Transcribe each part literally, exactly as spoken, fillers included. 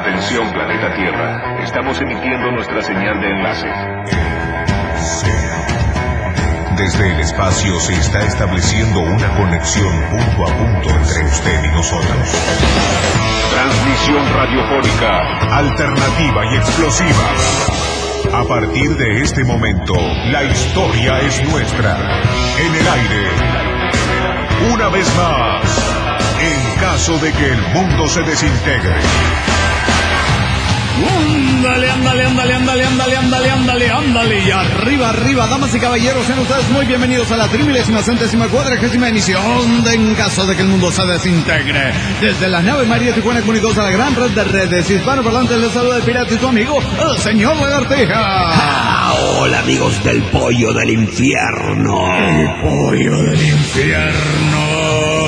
Atención, planeta Tierra. Estamos emitiendo nuestra señal de enlace. Desde el espacio se está estableciendo una conexión punto a punto entre usted y nosotros. Transmisión radiofónica, alternativa y explosiva. A partir de este momento, la historia es nuestra. En el aire. Una vez más, en caso de que el mundo se desintegre. Ándale, ándale, ándale, ándale, ándale, ándale, ándale, ándale. Y arriba, arriba, damas y caballeros, sean ustedes muy bienvenidos a la trimilésima centésima cuadragésima emisión de En caso de que el mundo se desintegre. Desde la nave María Tijuana Comunicados a la gran red de redes hispanoparlantes, les saluda el pirata y su amigo, el señor Lagartija. Ah, hola amigos del pollo del infierno. El pollo del infierno.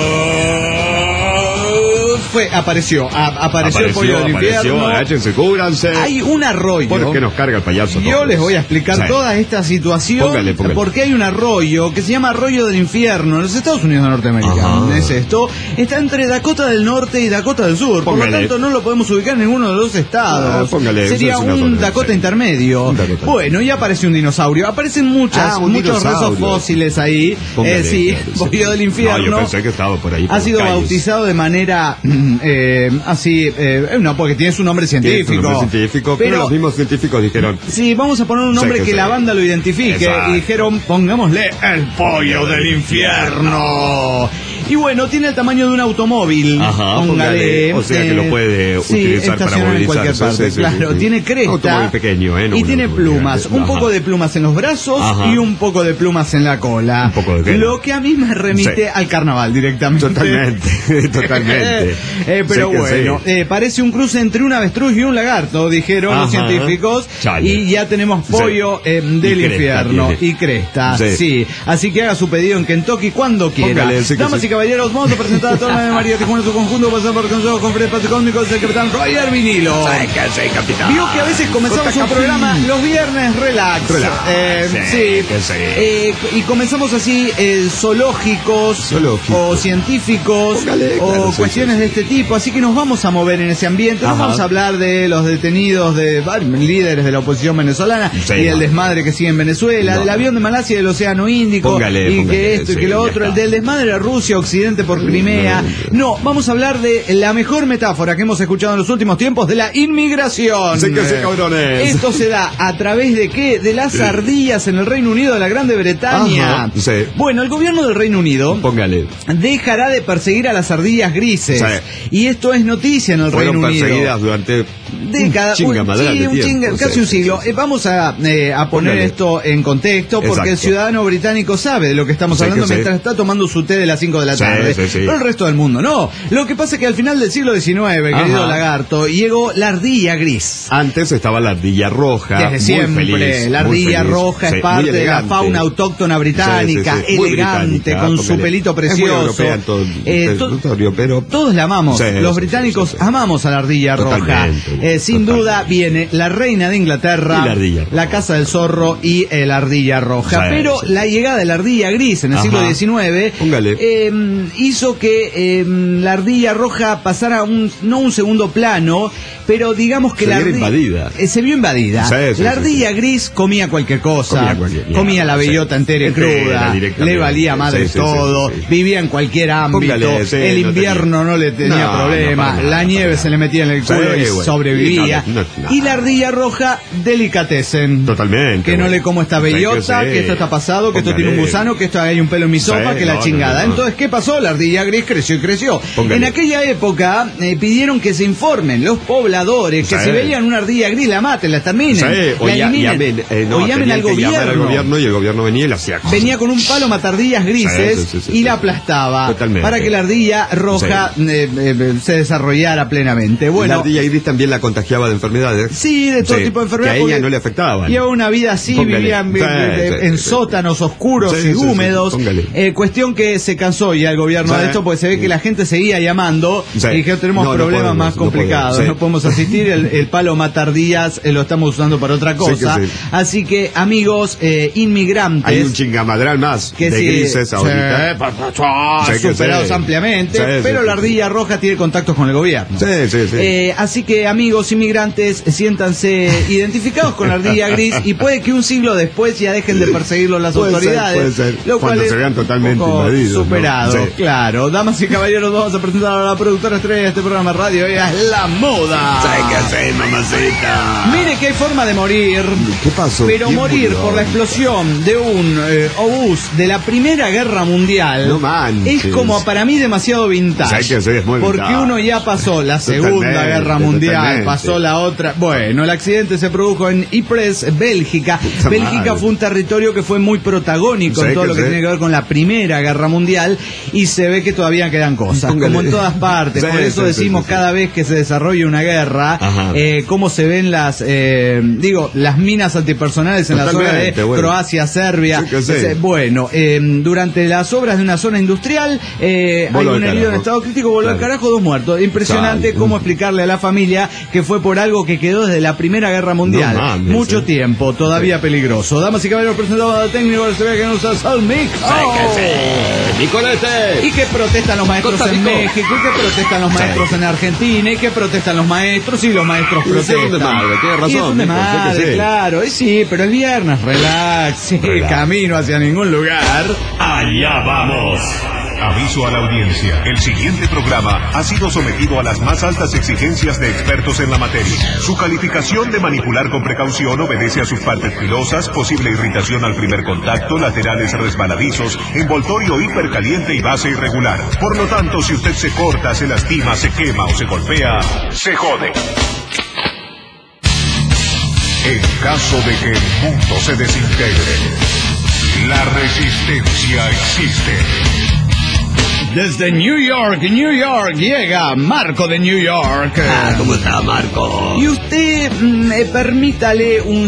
Fue, apareció, a, apareció, apareció el pollo del apareció, infierno. Agáchense, cúbranse. Hay un arroyo. ¿Por qué nos carga el payaso? Yo todos? les voy a explicar sí. toda esta situación. Póngale, póngale. Porque hay un arroyo que se llama Arroyo del Infierno en los Estados Unidos de Norteamérica. Ajá. Es esto. Está entre Dakota del Norte y Dakota del Sur. Póngale. Por lo tanto, no lo podemos ubicar en ninguno de los estados. Ah, póngale, Sería un zona, Dakota sí. intermedio. Un Dakota. Bueno, y aparece un dinosaurio. Aparecen muchas, ah, muchos restos fósiles ahí. Póngale, eh, sí, pollo del infierno. No, yo pensé que estaba por ahí. Por ha sido calles. bautizado de manera eh, así, eh, no, porque tiene su nombre científico. Tiene su nombre científico, pero, pero los mismos científicos dijeron... Sí, vamos a poner un nombre que, que la banda lo identifique. Exacto. Y dijeron, pongámosle el pollo del infierno. Y bueno, tiene el tamaño de un automóvil. Ajá, póngale, o sea que lo puede sí, utilizar para movilizar en cualquier parte, sí, claro, sí, sí. Tiene cresta. Un automóvil pequeño, ¿eh? No, y tiene plumas, un poco de plumas en los brazos. Ajá. Y un poco de plumas en la cola. Un poco de qué. Lo que a mí me remite sí. al carnaval directamente. Totalmente, totalmente. eh, pero sí, bueno, sí. eh, parece un cruce entre un avestruz y un lagarto, dijeron Ajá. los científicos. Chale. Y ya tenemos pollo sí. eh, del y infierno cresta, y cresta. Sí. sí. Así que haga su pedido en Kentucky cuando quiera. Póngale, sí, Damas sí. y caballeros, vamos a presentar a toda la de María Tijuana, su conjunto, pasando por consejo con Fred Paticónicos, el capitán Roger Vinilo. Sí, que sí, capitán. Vio que a veces comenzamos un programa los viernes relax. relax. Eh, sí, sí. Que sí. Eh, y comenzamos así eh, zoológicos Zoológico. o científicos Póngale, o claro, cuestiones sí, sí. de este tipo. Así que nos vamos a mover en ese ambiente. No vamos a hablar de los detenidos de varios líderes de la oposición venezolana sí, y el desmadre que sigue en Venezuela, no. del avión de Malasia del Océano Índico póngale, y póngale, que esto sí, y que lo otro, el del desmadre de Rusia, Occidente por Crimea. No, vamos a hablar de la mejor metáfora que hemos escuchado en los últimos tiempos, de la inmigración. Sí que sí, cabrones. Esto se da a través de qué? De las ardillas en el Reino Unido de la Grande Bretaña. Ajá, sí. Bueno, el gobierno del Reino Unido póngale. dejará de perseguir a las ardillas grises. Sí. Y esto es noticia en el Fueron Reino Unido. perseguidas durante décadas, un, un, sí, un chinga, casi sí, un siglo. Sí. Eh, vamos a, eh, a poner póngale. esto en contexto, porque Exacto. el ciudadano británico sabe de lo que estamos sí, hablando que mientras sí. está tomando su té de las cinco de la tarde. Sí, sí, sí. Pero el resto del mundo no. Lo que pasa es que al final del siglo diecinueve, Ajá. querido lagarto, llegó la ardilla gris. Antes estaba la ardilla roja. Desde siempre. Feliz, la ardilla roja sí, es parte de la fauna autóctona británica, sí, sí, sí. elegante, británica, con póngale. su pelito precioso. Es todo, eh, to pero... Todos la amamos. Sí, Los británicos sí, sí, sí. amamos a la ardilla roja. Eh, sin Totalmente. duda viene la reina de Inglaterra, la, la casa del zorro y eh, la ardilla roja. Sí, pero sí. la llegada de la ardilla gris en el Ajá. siglo diecinueve eh, hizo que eh, la ardilla roja pasara un, no un segundo plano, pero digamos que se la ardilla invadida. Eh, se vio invadida. Sí, sí, la ardilla sí, sí. gris comía cualquier cosa, comía, cualquier, ya, comía la bellota sí, entera y cruda, le valía madre sí, todo, sí, sí, sí. vivía en cualquier ámbito, Póngale, sí, el invierno no, tenía, no le tenía no, problema, no, la nieve se le metía en el culo sí, y bueno, sobrevivía. No, no, no, y la ardilla roja, delicatessen. Totalmente. Que no le como esta bellota, que, sí. que esto está pasado, que Póngale. esto tiene un gusano, que esto hay un pelo en mi sopa, sí, que la chingada. Entonces, ¿qué pasó? La ardilla gris creció y creció. Póngale. En aquella época eh, pidieron que se informen los pobladores que sí. si veían una ardilla gris la maten, la exterminen, sí. o la eliminen, llamen, eh, no, o llamen al gobierno. al gobierno y el gobierno venía y la hacía. Venía con un palo matardillas grises sí, sí, sí, sí, y la aplastaba Totalmente. para que la ardilla roja sí. eh, eh, se desarrollara plenamente. Bueno, la ardilla gris también la contagiaba de enfermedades. Sí, de todo sí. tipo de enfermedades. Que a ella no le afectaban. Llevaba una vida así, Póngale. vivían sí, en sí, sí, sótanos oscuros sí, y húmedos. Sí, sí, eh, cuestión que se cansó ya pedía al gobierno de esto, porque se ve que la gente seguía llamando sí. y dijeron tenemos no, problemas no podemos, más complicados, no podemos, sí. no podemos asistir, el, el palo matardías eh, lo estamos usando para otra cosa. Sí sí. Así que, amigos eh, inmigrantes... Hay un chingamadral más que de sí, grises ahorita. Sí, sí, superados sí. ampliamente, sí, pero sí, la ardilla sí. roja tiene contactos con el gobierno. Sí, sí, sí. Eh, así que, amigos inmigrantes, siéntanse identificados con la ardilla gris y puede que un siglo después ya dejen de perseguirlos las puede autoridades. Ser, puede ser. Lo cual Cuando es se vean totalmente invadidos. Superado, ¿no? sí. claro. Damas y caballeros, vamos a presentar a la productora estrella de este programa radio. Ella es La Moda. ¿Sabes qué hacer, mamacita? Mire que hay forma de morir. ¿Qué pasó? Pero morir murió? por la explosión de un eh, obús de la Primera Guerra Mundial no manches. es como para mí demasiado vintage. ¿Sabes qué hacer? Es muy porque vintage. Uno ya pasó la Segunda Guerra Mundial, totalmente. pasó la otra. Bueno, el accidente se produjo en Ypres, Bélgica. Puta Bélgica madre. fue un territorio que fue muy protagónico en todo lo que sé? tiene que ver con la Primera Guerra Mundial y se ve que todavía quedan cosas, Póngale. como en todas partes. Sí, por eso sí, decimos sí, sí, cada sí. vez que se desarrolla una guerra, eh, cómo se ven las, eh, digo, las minas antipersonales en Totalmente, la zona de bueno. Croacia, Serbia. Sí, sí. Bueno, eh, durante las obras de una zona industrial eh, hay un herido en estado crítico, voló al carajo, dos muertos. Impresionante Sal. cómo explicarle a la familia que fue por algo que quedó desde la Primera Guerra Mundial. No mames, Mucho eh. tiempo, todavía sí. peligroso. Damas y caballeros, presentamos al técnico del C B que nos usa Sal Mix. Nicolete. ¿Y qué protestan los maestros Costa en Rico. México? ¿Y qué protestan los maestros sí. en Argentina? ¿Y qué protestan los maestros? Y los maestros protestan. Es un desmadre, tiene razón. Y es un desmadre, sí. claro. Y sí, pero es viernes, relax. Sí, relax. Camino hacia ningún lugar. Allá vamos. Aviso a la audiencia. El siguiente programa ha sido sometido a las más altas exigencias de expertos en la materia. Su calificación de manipular con precaución obedece a sus partes pilosas, posible irritación al primer contacto, laterales resbaladizos, envoltorio hipercaliente y base irregular. Por lo tanto, si usted se corta, se lastima, se quema o se golpea, se jode. En caso de que el mundo se desintegre, la resistencia existe. Desde New York, New York, llega Marco de New York. Ah, ¿cómo está, Marco? Y usted, eh, permítale un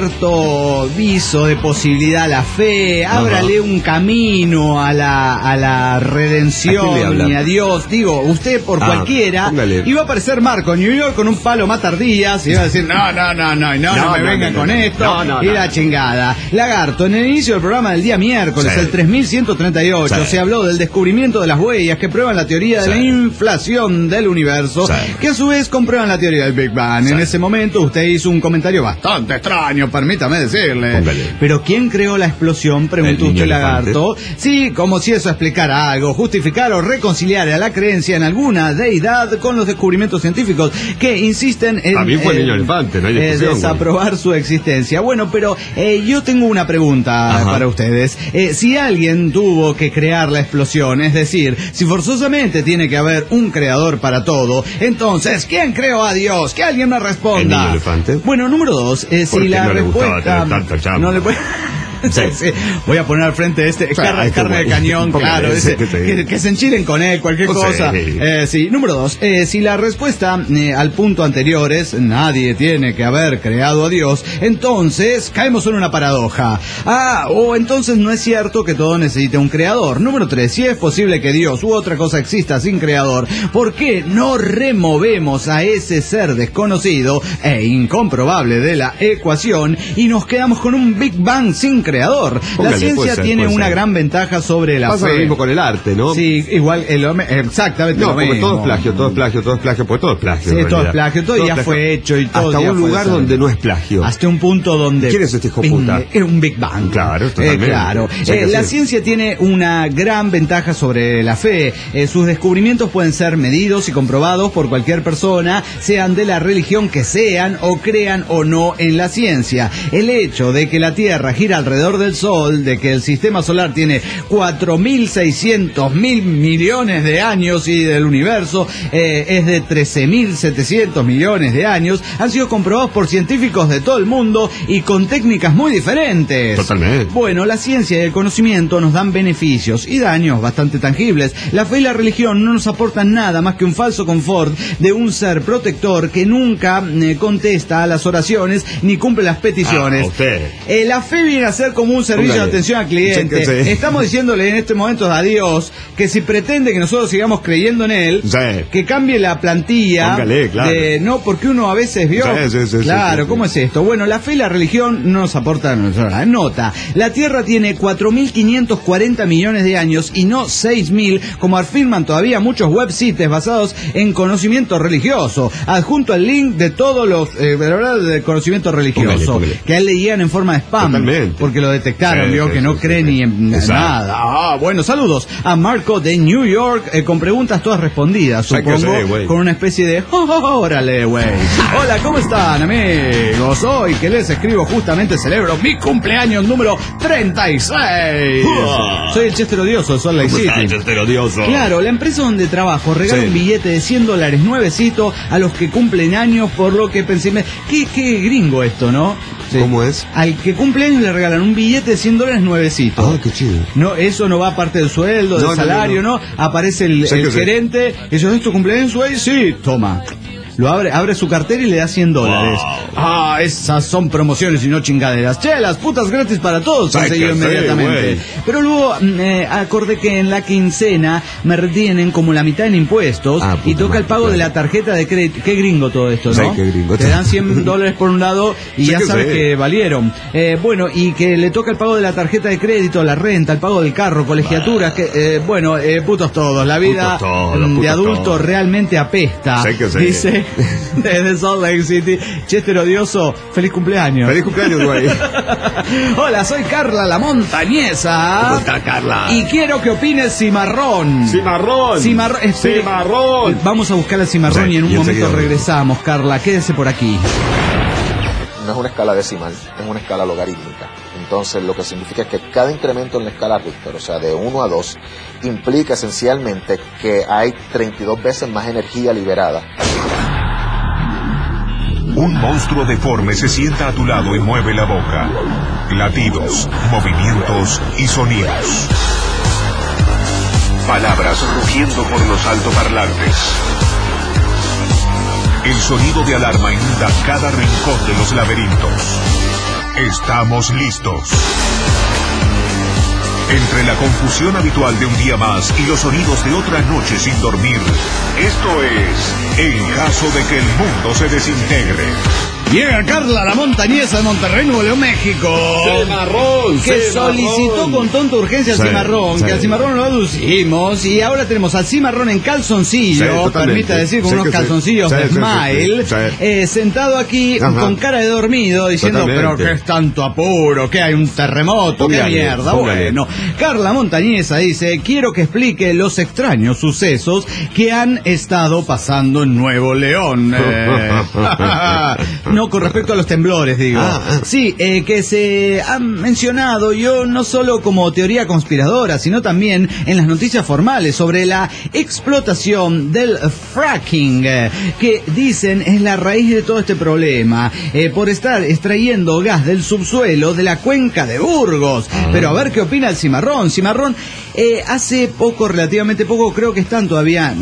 cierto viso de posibilidad a la fe, uh-huh. ábrale un camino a la, a la redención y a Dios. Digo, usted por ah, cualquiera, póngale. Iba a aparecer Marco en New York con un palo matardillas y iba a decir, no, no, no, no, no, no, no me no, vengan no, con no, esto, no, no, y no, la no. chingada. Lagarto, en el inicio del programa del día miércoles, sí. el tres mil ciento treinta y ocho, sí. se habló del descubrimiento de las huellas que prueban la teoría sí. de la inflación del universo, sí. que a su vez comprueban la teoría del Big Bang. Sí. En ese momento usted hizo un comentario bastante extraño, permítame decirle. Póngale. Pero ¿quién creó la explosión? Preguntó usted, Lagarto. Sí, como si eso explicara algo, justificar o reconciliar a la creencia en alguna deidad con los descubrimientos científicos que insisten en También fue el niño elefante, no hay eh, desaprobar su existencia. Bueno, pero eh, yo tengo una pregunta Ajá. para ustedes. Eh, si alguien tuvo que crear la explosión, es decir, si forzosamente tiene que haber un creador para todo, entonces, ¿quién creó a Dios? Que alguien me responda. ¿El niño elefante? Bueno, número dos, eh, si la no respuesta... Le no le puede... Sí. Sí. Voy a poner al frente este, o sea, carne, este carne de cañón, claro, ese, que, que, que se enchilen con él, cualquier o cosa. Sí. Eh, sí. Número dos, eh, si la respuesta eh, al punto anterior es nadie tiene que haber creado a Dios, entonces caemos en una paradoja. Ah, o entonces no es cierto que todo necesite un creador. Número tres, si es posible que Dios u otra cosa exista sin creador, ¿por qué no removemos a ese ser desconocido e incomprobable de la ecuación y nos quedamos con un Big Bang sin creador? creador. Póngale, la ciencia ser, tiene una ser. gran ventaja sobre la Pasa fe. lo mismo con el arte, ¿no? Sí, igual, el, exactamente no, lo mismo. todo es plagio, todo es plagio, todo es plagio, porque todo es plagio. Sí, todo es plagio, todo, todo ya plagio. fue hecho y todo. Hasta un lugar donde no es plagio. Hasta un punto donde... ¿Quién es este hijo puta? Era un Big Bang. Claro, totalmente. Eh, claro. Eh, la ciencia tiene una gran ventaja sobre la fe. Eh, sus descubrimientos pueden ser medidos y comprobados por cualquier persona, sean de la religión que sean o crean o no en la ciencia. El hecho de que la Tierra gira alrededor del Sol, de que el sistema solar tiene cuatro mil seiscientos mil millones de años y del universo eh, es de trece mil setecientos millones de años, han sido comprobados por científicos de todo el mundo y con técnicas muy diferentes. Totalmente. Bueno, la ciencia y el conocimiento nos dan beneficios y daños bastante tangibles. La fe y la religión no nos aportan nada más que un falso confort de un ser protector que nunca eh, contesta a las oraciones ni cumple las peticiones. Ah, usted. Eh, la fe viene a ser ser como un servicio Póngale. de atención al cliente. Chéquese. Estamos diciéndole en este momento a Dios que si pretende que nosotros sigamos creyendo en él, sí. que cambie la plantilla. Póngale, claro. de, no, porque uno a veces vio. Sí, sí, sí, claro, sí, sí, ¿cómo sí. es esto? Bueno, la fe y la religión no nos aportan nota. La Tierra tiene cuatro mil quinientos cuarenta millones de años y no seis mil, como afirman todavía muchos websites basados en conocimiento religioso. Adjunto el link de todos los eh, de conocimiento religioso póngale, póngale. que a él le llegan en forma de spam. Totalmente. Porque lo detectaron, sí, vio sí, que sí, no sí, cree sí. ni en Exacto. nada. Ah, bueno, saludos a Marco de New York eh, con preguntas todas respondidas, supongo, sé, con una especie de oh, oh, oh, órale, güey. Hola, ¿cómo están, amigos? Hoy que les escribo justamente celebro mi cumpleaños número treinta y seis. Uh, Soy el Chester Odioso de Salt Lake City. Está, Chester Odioso? Claro, la empresa donde trabajo regala sí. un billete de cien dólares nuevecito a los que cumplen años, por lo que pensé, qué, qué gringo esto, ¿no? Sí. ¿Cómo es? Al que cumple años le regalan un billete de cien dólares nuevecito. Ah, qué chido. No, eso no va aparte del sueldo, del no, salario, no, no, no. Aparece el, el gerente, y dice, ¿es tu cumpleaños hoy? Sí, toma. Lo abre, abre su cartera y le da cien dólares. Wow. Ah, esas son promociones y no chingaderas. Che, las putas gratis para todos, conseguido inmediatamente. Sí, pero luego eh, acordé que en la quincena me retienen como la mitad en impuestos ah, y toca el pago claro. de la tarjeta de crédito. Qué gringo todo esto, ¿no? Sí, qué gringo. Te dan cien dólares por un lado y sí ya que sabes sí. que valieron. Eh, bueno, y que le toca el pago de la tarjeta de crédito, la renta, el pago del carro, colegiaturas, que eh, bueno, eh, putos todos. La vida todos, de adulto todos. realmente apesta. Sí que sí. Dice desde Salt Lake City, Chester Odioso, feliz cumpleaños. Feliz cumpleaños, güey. Hola, soy Carla la Montañesa. ¿Cómo está, Carla? Y quiero que opines Cimarrón. Cimarrón. Cimarrón. Este, Cimarrón. Vamos a buscar el Cimarrón sí, y en un y momento regresamos, Carla. Quédese por aquí. No es una escala decimal, es una escala logarítmica. Entonces, lo que significa es que cada incremento en la escala Richter, o sea, de uno a dos, implica esencialmente que hay treinta y dos veces más energía liberada. Un monstruo deforme se sienta a tu lado y mueve la boca. Latidos, movimientos y sonidos. Palabras rugiendo por los altoparlantes. El sonido de alarma inunda cada rincón de los laberintos. Estamos listos. Entre la confusión habitual de un día más y los sonidos de otra noche sin dormir, esto es En caso de que el mundo se desintegre. Llega Carla la Montañesa de Monterrey, Nuevo León, México. Cimarrón, que cimarrón. solicitó con tonta urgencia el sí, cimarrón, sí. que al cimarrón lo aducimos y ahora tenemos al cimarrón en calzoncillo, sí, permita decir, con sí, unos calzoncillos sí. de sí, Smile, sí, sí. Eh, sentado aquí Ajá. con cara de dormido, diciendo, totalmente. Pero qué es tanto apuro, que hay un terremoto, qué mierda. Póngale. Bueno, Carla Montañesa dice, quiero que explique los extraños sucesos que han estado pasando en Nuevo León. Eh, no, con respecto a los temblores, digo. Ah, ah. Sí, eh, que se han mencionado, yo no solo como teoría conspiradora, sino también en las noticias formales sobre la explotación del fracking, eh, que dicen es la raíz de todo este problema, eh, por estar extrayendo gas del subsuelo de la cuenca de Burgos. Ah. Pero a ver qué opina el Cimarrón. Cimarrón, eh, hace poco, relativamente poco, creo que están todavía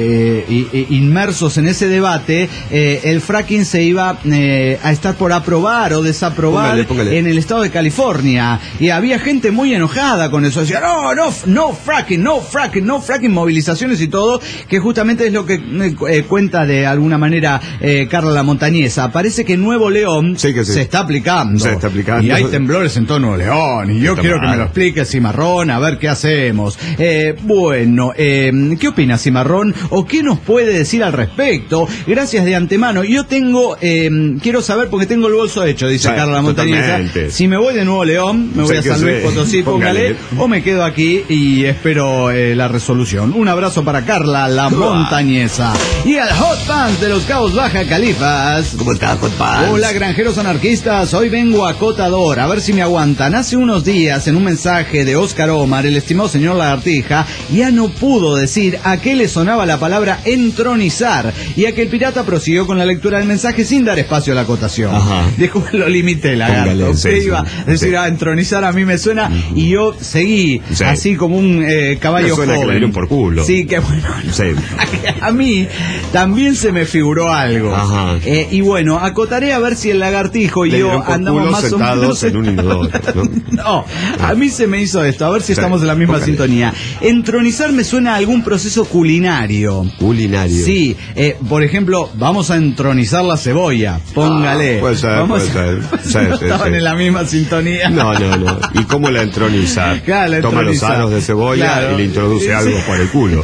eh, inmersos en ese debate, eh, el fracking se iba... Eh, a estar por aprobar o desaprobar póngale, póngale. en el estado de California y había gente muy enojada con eso, decía no, no, no fracking, no fracking, no fracking, movilizaciones y todo, que justamente es lo que eh, cuenta de alguna manera eh, Carla la Montañesa. Parece que Nuevo León sí que sí. se está aplicando se está aplicando y hay temblores en todo Nuevo León y yo está quiero mal. que me lo explique Cimarrón, a ver qué hacemos. Eh, bueno, eh, ¿qué opina Cimarrón o qué nos puede decir al respecto? Gracias de antemano. Yo tengo eh, quiero saber porque tengo el bolso hecho, dice sí, Carla la Montañesa. Si me voy de Nuevo León, me voy sí, a San Luis Potosí, póngale, o me quedo aquí y espero eh, la resolución. Un abrazo para Carla la Montañesa. Y al Hot Pants de los Cabos Baja Califas. ¿Cómo está, Hot Pants? Hola, granjeros anarquistas. Hoy vengo a Cotador, a ver si me aguantan. Hace unos días, en un mensaje de Oscar Omar, el estimado estimado señor Lagartija, ya no pudo decir a qué le sonaba la palabra entronizar, y a que el pirata prosiguió con la lectura del mensaje sin dar espacio a la acotación. Dijo, lo limité, Lagarto. Póngale, Usted sí, iba sí, a decir, sí. a entronizar a mí me suena, Uh-huh. y yo seguí, sí. así como un eh, caballo Me suena joven. que le dieron por culo. Sí, que bueno. Sí. A, a mí también se me figuró algo. Ajá. Eh, y bueno, acotaré a ver si el Lagartijo y Le yo dieron por andamos culo más o menos sentados en un inodoro, ¿no? No, a mí se me hizo esto, a ver si Sí, estamos en la misma póngale. sintonía. Entronizar me suena a algún proceso culinario. Culinario. Sí, eh, por ejemplo, vamos a entronizar la cebolla. Póngale. Ah, puede ser, Vamos puede ser. a- Sí, sí, Estaban sí. en la misma sintonía. No, no, no. ¿Y cómo la entronizar? Claro, la Toma los entronizar. aros de cebolla Claro. y le introduce Sí. algo por el culo.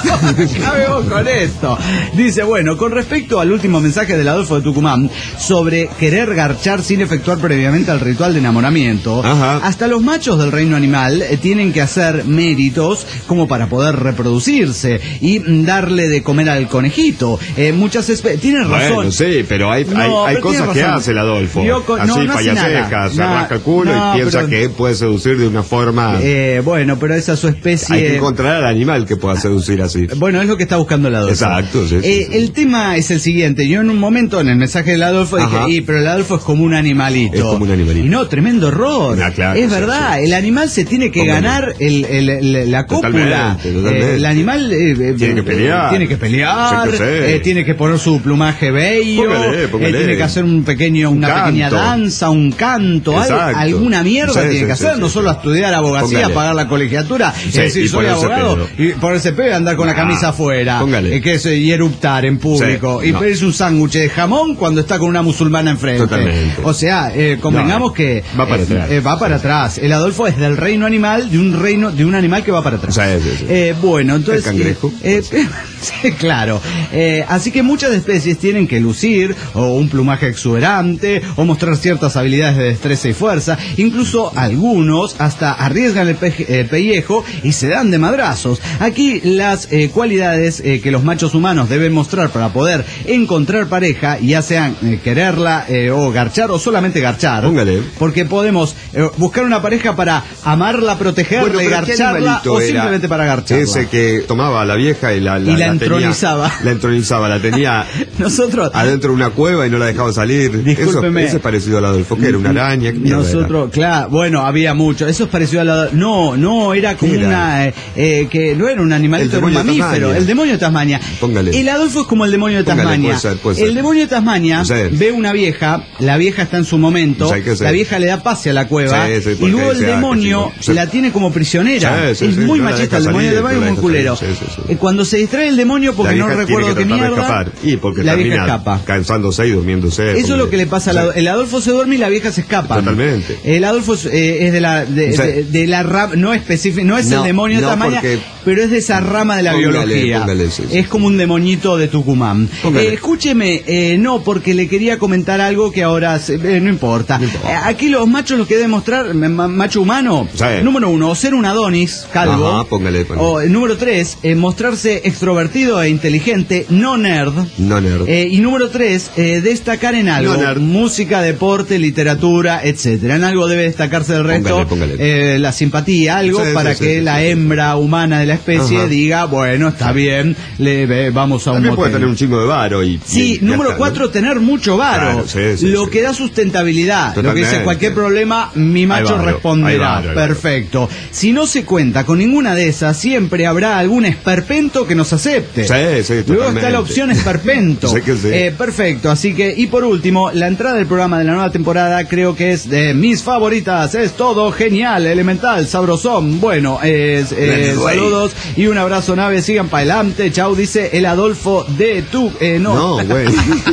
Ya vemos con esto. Dice, bueno, con respecto al último mensaje del Adolfo de Tucumán sobre querer garchar sin efectuar previamente el ritual de enamoramiento, Ajá. hasta los machos del reino animal eh, tienen que hacer méritos como para poder reproducirse y mm, darle de comer al conejito. Eh, muchas especies... Tienes razón. Bueno, sí, pero hay, No, hay, hay pero cosas tienes que razón. hace el Adolfo. Yo con- Así, no, no hace payaseca, nada. se No, rasca el culo no, y piensa pero- que puede seducir de una forma... Eh, bueno, pero esa es su especie... hay que encontrar al animal que pueda seducir así. Bueno, es lo que está buscando el Adolfo. Exacto, sí, sí, Eh, sí. El tema es el siguiente. Yo en un momento en el mensaje del Adolfo dije, Ajá. y, pero el Adolfo es como un animalito. Es como un animalito. Y no, tremendo error. Ah, claro, es sí, verdad, sí. el animal se tiene que Póngale. ganar el, el- el- la cópula. Totalmente, totalmente. Eh, el animal eh, eh, Tiene que pelear. Tiene que pelear, Sí, sí. eh, tiene que poner su plumaje bello, Póngale, póngale. eh, tiene que hacer un pequeño, Un una canto. pequeña danza, un canto, al- Exacto. alguna mierda Sí, tiene sí, que sí, hacer, sí, no sí. solo estudiar abogacía, Póngale. pagar la colegiatura, Sí, es decir, y soy ponerse abogado, pedo. y ponerse pedo y andar con la Ah, camisa afuera, póngale. eh, que es, y eruptar en público, Sí, y no. pedirse un sándwich de jamón cuando está con una musulmana enfrente. Totalmente. O sea, eh, convengamos No, que va para eh, atrás. eh, va para atrás. El Adolfo es del reino animal, de un reino, de un animal que va para atrás. Sí, sí, sí. Eh, bueno, entonces. El cangrejo. eh, eh, sí, claro. Eh, así que muchas especies tienen que lucir o un plumaje exuberante o mostrar ciertas habilidades de destreza y fuerza. Incluso algunos hasta arriesgan el, pe- el pellejo y se dan de madrazos. Aquí las eh, cualidades eh, que los machos humanos deben mostrar para poder encontrar pareja, ya sean eh, quererla eh, o garchar o solamente garchar. Póngale. Porque podemos eh, buscar una pareja para amarla, protegerla Bueno, y pero ¿qué garcharla animalito o era simplemente para garcharla. ese que tomaba a la vieja y la, Y la tenía- entronizaba. la entronizaba, la tenía Nosotros adentro de una cueva y no la dejaba salir. Discúlpeme. Eso, ese es parecido al Adolfo, que era una araña. ¿qué mierda Nosotros, claro, bueno, había mucho. Eso es parecido a la... No, no, era como ¿Qué era? una... eh, eh, que no era un animalito, El era un demonio de mamífero. Tasmania. El demonio de Tasmania. Póngale. El Adolfo es como el demonio de Póngale, Tasmania. puede ser, puede ser. El demonio de Tasmania Sí. ve una vieja, la vieja está en su momento, Sí, que sí. la vieja le da pase a la cueva, Sí, sí, y porque luego el dice, ah, demonio qué chico. Sí. la tiene como prisionera. Sí, sí, es sí, muy no la machista, deja el demonio de salir, Tasmania no es la muy deja culero. salir, sí, sí, sí. Eh, Cuando se distrae el demonio, porque La no vieja recuerdo tiene qué que tratar de mierda, escapar. Y porque la vieja termina escapa. cansándose y durmiéndose. Eso es porque- lo que le pasa al Sí. Adolfo. El Adolfo se duerme y la vieja se escapa. Totalmente. El Adolfo es, eh, es de la de, Sí. de- de la rama, no específico, no es No, el demonio de no, Tasmania, porque- pero es de esa rama de la Póngale, biología. póngale, sí, sí. Es como un demonito de Tucumán. Póngale. Eh, escúcheme, eh, no, porque le quería comentar algo que ahora se- eh, no importa. No importa. Eh, aquí los machos lo que deben mostrar, ma- ma- macho humano, Sí. número uno, ser un Adonis, calvo. Ajá, póngale, póngale. O, eh, número tres, eh, mostrarse extrovertido e inteligente, no nerd. No nerd. Eh, y número tres, eh, destacar en algo, No nerd. música, deporte, literatura, etcétera. En algo debe destacarse del resto, Póngale, póngale. eh, la simpatía, algo Sí, para sí, que sí, la sí, sí. hembra humana de la especie Ajá. diga, bueno, está bien, le ve- vamos a un También motel. puede tener un chingo de varo y... Sí, y ya número está, cuatro, ¿no? tener mucho varo. Claro, sí, sí, lo sí. que da sustentabilidad. Lo que Totalmente. dice cualquier problema, mi macho varo, hay responderá. varo, hay varo. Perfecto. Si no se cuenta con ninguna de esas, siempre habrá algún esperpento que nos acepte. Sí, sí, Luego está totalmente. la opción esperpento. Sé que sí. Eh, perfecto. Así que, y por último, la entrada del programa de la nueva temporada creo que es de mis favoritas. Es todo genial, elemental, sabrosón. Bueno, es, eh, Bueno, güey. saludos y un abrazo, nave. Sigan para adelante. Chau, dice el Adolfo de tu. Eh, no, No, güey.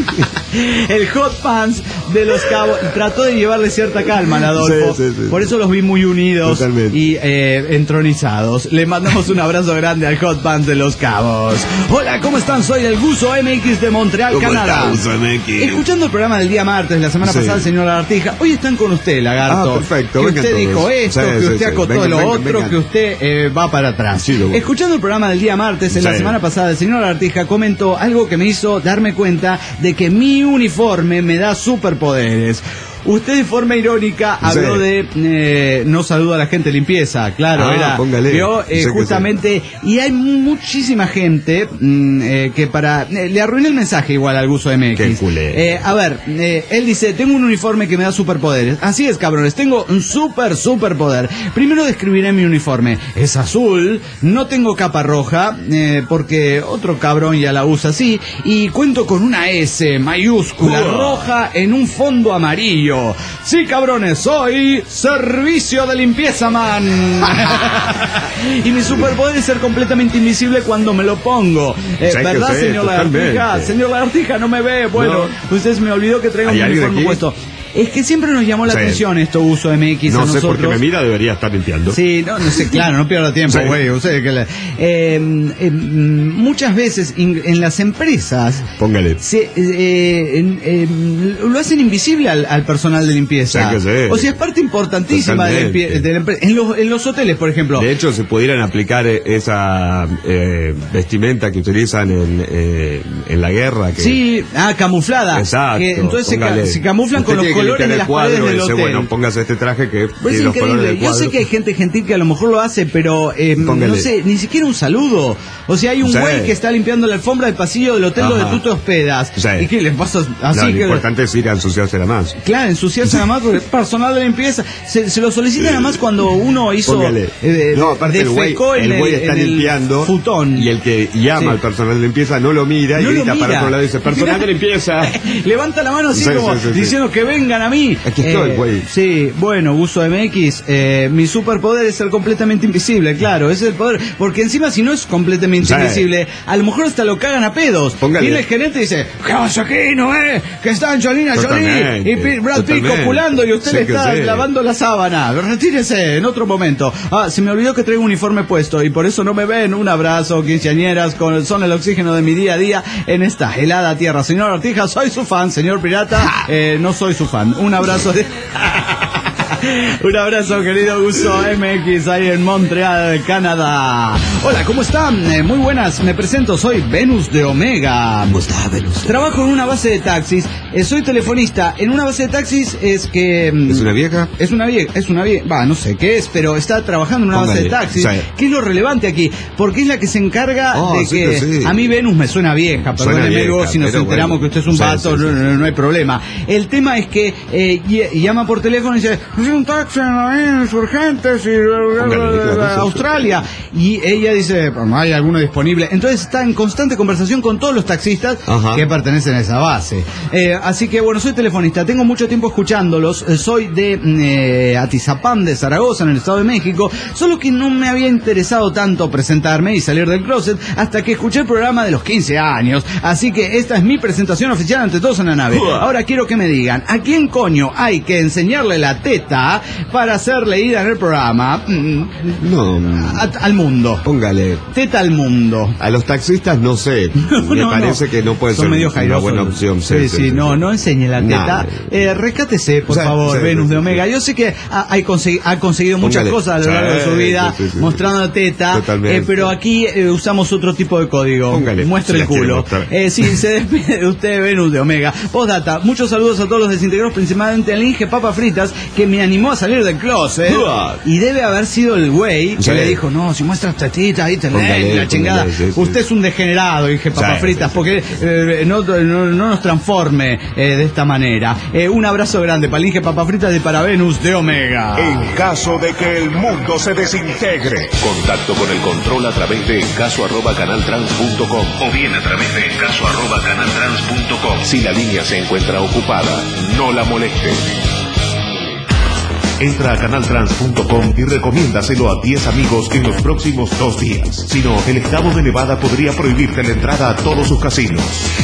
el Hot Pants de los Cabos. Trató de llevarle cierta calma al Adolfo. Sí, sí, sí, por sí. eso los vi muy unidos Totalmente. y eh, entronizados. Le mandamos un abrazo grande al Hot Pants de los Cabos. Hola, ¿cómo están? Soy el Guso M X de Montreal, ¿Cómo Canadá. está, Guso M X? Escuchando el programa del día martes, la semana Sí. pasada, el señor Lagartija. Hoy están con usted, Lagarto. Ah, perfecto, Que vengan usted todos. dijo esto, Sí, que sí, usted sí. acotó Vengan, lo vengan, otro, vengan. que usted eh, va para atrás. Sí, lo- Escuchando el programa del día martes, en la Sí. semana pasada, el señor Lagartija comentó algo que me hizo darme cuenta de que mi uniforme me da superpoderes. Usted de forma irónica habló sí. de eh, no saludo a la gente de limpieza, claro, ah, era póngale. Vio, eh, justamente, y hay muchísima gente mm, eh, que para eh, le arruiné el mensaje igual al Guso M X. Qué culé. Eh, a ver, eh, él dice, tengo un uniforme que me da superpoderes. Así es, cabrones, tengo un super superpoder. Primero describiré mi uniforme. Es azul, no tengo capa roja, eh, porque otro cabrón ya la usa así, y cuento con una S mayúscula uh. roja en un fondo amarillo. Sí, cabrones, soy servicio de limpieza, man. Y mi superpoder es ser completamente invisible cuando me lo pongo. Eh, ¿Verdad, sé, señor Lagartija? Señor Lagartija, no me ve. Bueno, no. Usted se me olvidó que traigo un uniforme puesto. Es que siempre nos llamó la sí. atención esto, Uso M X no a nosotros. No sé, porque me mira, debería estar limpiando. Sí, no, no sé, claro, no pierda tiempo, güey. Sí. Usted que le, eh, eh, muchas veces in, en las empresas... Póngale. Se, eh, eh, eh, lo hacen invisible al, al personal de limpieza. Sí, que sí. O sea, es parte importantísima de, de la empresa. En los, en los hoteles, por ejemplo. De hecho, se pudieran aplicar esa eh, vestimenta que utilizan en, eh, en la guerra. Que... Sí, ah, camuflada. Exacto. Que entonces se, ca se camuflan con los colores de las paredes del hotel. Bueno, póngase este traje que pues es increíble. Yo sé que hay gente gentil que a lo mejor lo hace, pero eh, no sé, ni siquiera un saludo. O sea, hay un güey sí. que está limpiando la alfombra del pasillo del hotel Ajá. donde tú te hospedas. Sí. ¿Y qué les pasa? Así no, que lo importante es ir a ensuciarse nada más. Claro, ensuciarse nada más porque personal de limpieza se, se lo solicitan nada más cuando uno hizo eh, no, aparte el güey el güey está limpiando futón. Y el que llama sí. al personal de limpieza no lo mira no y grita mira. para otro lado y dice personal de limpieza. Levanta la mano así sí, como sí, sí, diciendo sí. que vengan a mí. Aquí estoy, güey. Eh, sí, bueno, Uso M X, eh, mi superpoder es ser completamente invisible, claro, ese es el poder, porque encima si no es completamente sí. invisible, a lo mejor hasta lo cagan a pedos. Póngale. Viene el gerente y dice, ¿qué vas aquí, no eh? Que está Angelina Jolie y Brad Pitt copulando y usted sí, le está lavando la sábana. Retírese en otro momento. Ah, se me olvidó que traigo un uniforme puesto y por eso no me ven. Un abrazo, quinceañeras, con, son el oxígeno de mi día a día en esta helada tierra. Señor Artija, soy su fan. Señor Pirata, eh, no soy su fan. Un abrazo de... Un abrazo, querido Uso M X, ahí en Montreal, Canadá. Hola, ¿cómo están? Eh, muy buenas, me presento, soy Venus de Omega. ¿Cómo está, Venus? Trabajo en una base de taxis, eh, soy telefonista. En una base de taxis es que... ¿Es una vieja? Es una vieja, es una vieja, va, no sé qué es, pero está trabajando en una Póngale. base de taxis. Sí. ¿Qué es lo relevante aquí? Porque es la que se encarga oh, de sí, que... Sí. A mí Venus me suena vieja, perdóneme vos si nos enteramos bueno. que usted es un sí, vato, sí, sí, no, no, no hay problema. El tema es que eh, llama por teléfono y dice... un taxi en la Insurgentes y Australia y ella dice no hay alguno disponible, entonces está en constante conversación con todos los taxistas Ajá. que pertenecen a esa base, eh, así que bueno, soy telefonista, tengo mucho tiempo escuchándolos, eh, soy de eh, Atizapán de Zaragoza en el Estado de México, solo que no me había interesado tanto presentarme y salir del closet hasta que escuché el programa de los quince años, así que esta es mi presentación oficial ante todos en la nave. Ahora quiero que me digan, ¿a quién coño hay que enseñarle la teta para hacer leída en el programa? No. A, al mundo. Póngale. Teta al mundo. A los taxistas no sé. No, Me no, parece no. que no puede Son ser medio una buena opción. Sí, sí, sí, sí. No, no enseñe la teta. Eh, rescátese, por o sea, favor, sí, Venus sí, de Omega. Sí. Yo sé que ha, hay consegui ha conseguido muchas Póngale. cosas a lo largo sí, de su vida sí, sí, sí. mostrando la teta. Eh, pero aquí eh, usamos otro tipo de código. Póngale. Muestre el culo. Eh, sí, se despide de usted, Venus de Omega. Postdata. Muchos saludos a todos los desintegrados, principalmente al Inge Papa Fritas, que me animó a salir del closet. Y debe haber sido el güey que sí. le dijo, no, si muestras tetitas ahí te leen la chingada. Sí, sí. Usted es un degenerado, dije Papa sí, Fritas, sí, sí. porque eh, no, no, no nos transforme eh, de esta manera. Eh, un abrazo grande para el Inge Papa Fritas y para Venus de Omega. En caso de que el mundo se desintegre, contacto con el control a través de encaso arroba canaltrans punto com o bien a través de encaso arroba canaltrans punto com. Si la línea se encuentra ocupada, no la moleste. Entra a canaltrans punto com y recomiéndaselo a diez amigos en los próximos dos días. Si no, el estado de Nevada podría prohibirte la entrada a todos sus casinos.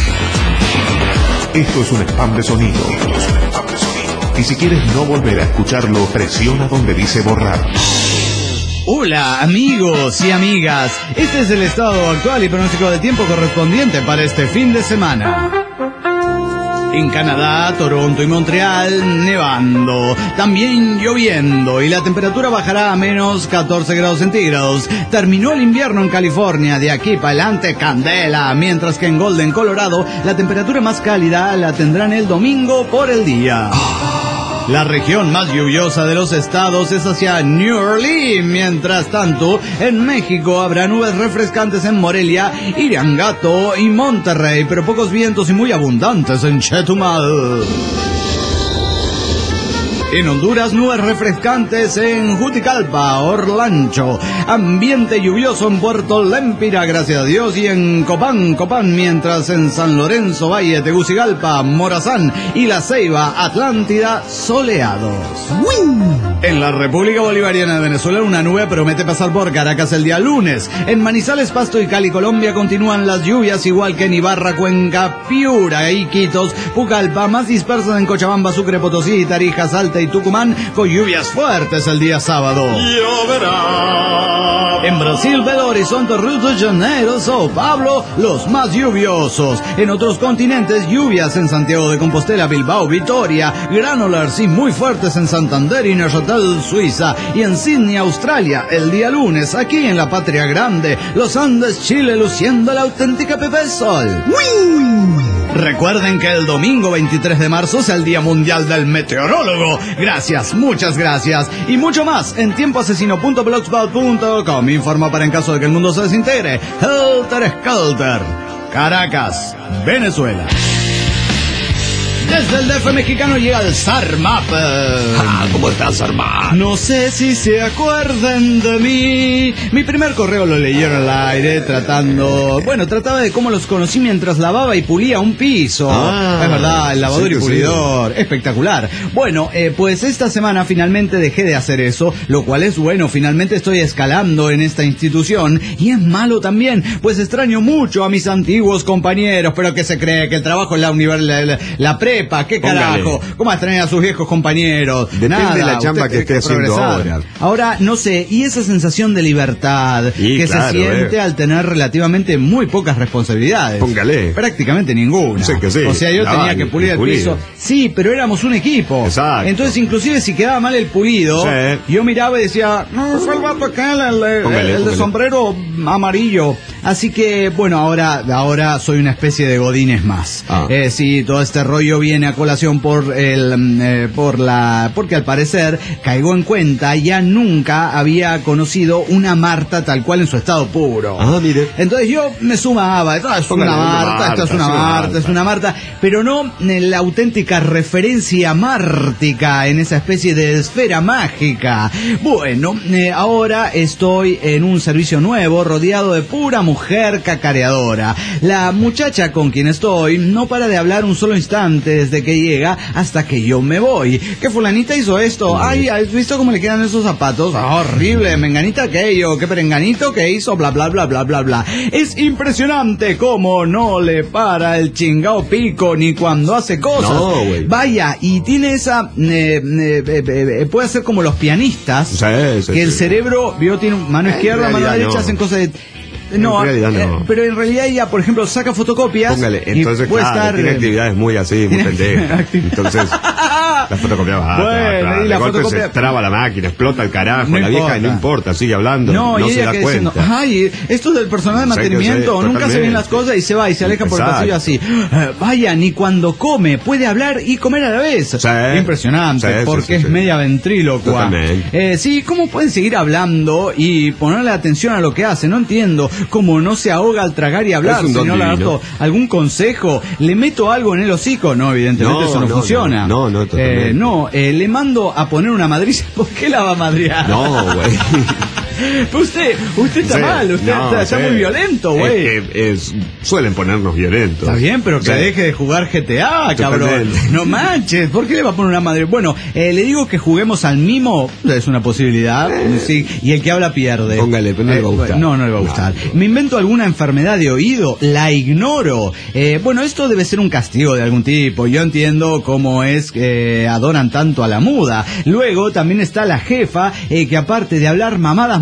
Esto es un spam de sonido. Esto es un spam de sonido. Y si quieres no volver a escucharlo, presiona donde dice borrar. Hola amigos y amigas, este es el estado actual y pronóstico de tiempo correspondiente para este fin de semana. En Canadá, Toronto y Montreal, nevando, también lloviendo y la temperatura bajará a menos catorce grados centígrados. Terminó el invierno en California, de aquí para adelante candela, mientras que en Golden, Colorado, la temperatura más cálida la tendrán el domingo por el día. La región más lluviosa de los estados es hacia New Orleans. Mientras tanto, en México habrá nubes refrescantes en Morelia, Iriangato y Monterrey, pero pocos vientos y muy abundantes en Chetumal. En Honduras, nubes refrescantes en Juticalpa, Orlancho. Ambiente lluvioso en Puerto Lempira, gracias a Dios, y en Copán, Copán, mientras en San Lorenzo, Valle, Tegucigalpa, Morazán y La Ceiba, Atlántida, soleados. ¡Uy! En la República Bolivariana de Venezuela, una nube promete pasar por Caracas el día lunes. En Manizales, Pasto y Cali, Colombia, continúan las lluvias, igual que en Ibarra, Cuenca, Piura, Iquitos, Pucallpa, más dispersas en Cochabamba, Sucre, Potosí, Tarija, Salta y Tucumán, con lluvias fuertes el día sábado. Lloverá. En Brasil, Belo Horizonte, Río de Janeiro, Sao Paulo, los más lluviosos. En otros continentes, lluvias en Santiago de Compostela, Bilbao, Vitoria, Granollers y muy fuertes en Santander y Neuchâtel, Suiza, y en Sydney, Australia, el día lunes, aquí en la Patria Grande, Los Andes, Chile, luciendo la auténtica Pepe Sol. ¡Uy! Recuerden que el domingo veintitrés de marzo es el Día Mundial del Meteorólogo. Gracias, muchas gracias. Y mucho más en tiempo asesino punto blogspot punto com. Informa para en caso de que el mundo se desintegre. Helter Skelter. Caracas, Venezuela. Desde el D F mexicano llega el Sarmap. Ah, ¿cómo estás, Sarmap? No sé si se acuerdan de mí. Mi primer correo lo leyeron al aire tratando... Bueno, trataba de cómo los conocí mientras lavaba y pulía un piso. Ah, es verdad, el lavador sí, y pulidor. Sí. Espectacular. Bueno, eh, pues esta semana finalmente dejé de hacer eso, lo cual es bueno. Finalmente estoy escalando en esta institución. Y es malo también, pues extraño mucho a mis antiguos compañeros. Pero que se cree que el trabajo en la universidad, la, la pre ¿qué carajo? Póngale. ¿Cómo extrañar a sus viejos compañeros? Depende Nada, de la chamba que esté haciendo ahora. Ahora, no sé, y esa sensación de libertad y que claro, se siente eh. al tener relativamente muy pocas responsabilidades. Póngale. Prácticamente ninguna. Sí que sí. O sea, yo la tenía vale, que pulir el pulido. piso. Sí, pero éramos un equipo. Exacto. Entonces, inclusive si quedaba mal el pulido, sí. yo miraba y decía, no, fue el vato acá, el, el, póngale, el de sombrero amarillo. Así que, bueno, ahora, ahora soy una especie de godines más. Ah. Eh, sí, todo este rollo viene a colación por el eh, por la porque al parecer caigo en cuenta ya nunca había conocido una Marta tal cual en su estado puro. Ah, mire. Entonces yo me sumaba, esto es una Marta, esto es una Marta, es una Marta, pero no en la auténtica referencia mártica en esa especie de esfera mágica. Bueno, eh, ahora estoy en un servicio nuevo rodeado de pura mujer cacareadora. La muchacha con quien estoy no para de hablar un solo instante desde que llega hasta que yo me voy. ¿Qué fulanita hizo esto? Ay, ¿has visto cómo le quedan esos zapatos? Ah, horrible, menganita aquello, qué perenganito que hizo, bla, bla, bla, bla, bla, bla. Es impresionante cómo no le para el chingao pico ni cuando hace cosas. No, güey. Vaya, y tiene esa... Eh, eh, eh, eh, puede ser como los pianistas, sí, sí, que sí. el cerebro, vio, tiene mano izquierda, mano derecha, no. hacen cosas de... No, en realidad no. Eh, pero en realidad ella, por ejemplo, saca fotocopias. Póngale, entonces, y puede claro, estar, tiene actividades muy así, muy pendejas. Entonces, la fotocopia va. Bueno, claro, y la de golpe fotocopia... se traba la máquina, explota el carajo, no la importa. vieja no importa, sigue hablando, no, no y se ella da que cuenta. Diciendo, ay, esto del personal de mantenimiento, sí, sí, nunca se ven las cosas y se va y se aleja por el pasillo así. Uh, vaya, ni cuando come, puede hablar y comer a la vez. Sí, impresionante, sí, porque sí, sí, es sí. media ventrílocua. Eh, sí, ¿cómo pueden seguir hablando y ponerle atención a lo que hace? No entiendo cómo no se ahoga al tragar y hablar, señor Lagarto. ¿Algún consejo? ¿Le meto algo en el hocico? No, evidentemente no, eso no, no funciona. No, no, no, eh, no eh, le mando a poner una madriza. ¿Por qué la va a madrear? No, güey. Usted, usted está sí, mal, usted no, está, está sí. muy violento, güey. Es que es, suelen ponernos violentos. Está bien, pero que sí. deje de jugar G T A, cabrón. Totalmente. No manches, ¿por qué le va a poner una madre? Bueno, eh, le digo que juguemos al mimo, es una posibilidad, eh. sí, y el que habla pierde. Póngale, pero no eh, le va a gustar. No, no le va a gustar. No, no. Me invento alguna enfermedad de oído, la ignoro. Eh, bueno, esto debe ser un castigo de algún tipo. Yo entiendo cómo es que eh, adoran tanto a la muda. Luego también está la jefa, eh, que aparte de hablar mamadas